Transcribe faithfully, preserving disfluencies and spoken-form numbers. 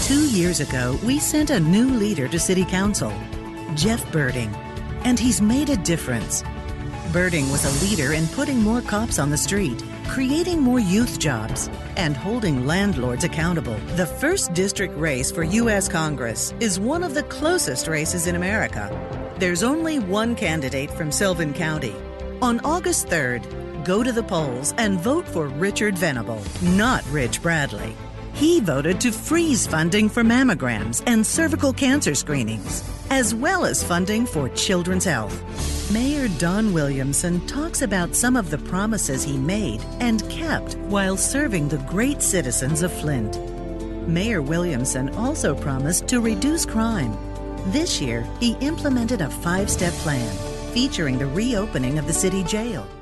Two years ago, we sent a new leader to City Council, Jeff Berding, and he's made a difference. Berding was a leader in putting more cops on the street, creating more youth jobs, and holding landlords accountable. The first district race for U S Congress is one of the closest races in America. There's only one candidate from Sylvan County. On August third, go to the polls and vote for Richard Venable, not Rich Bradley. He voted to freeze funding for mammograms and cervical cancer screenings, as well as funding for children's health. Mayor Don Williamson talks about some of the promises he made and kept while serving the great citizens of Flint. Mayor Williamson also promised to reduce crime. This year, he implemented a five-step plan featuring the reopening of the city jail,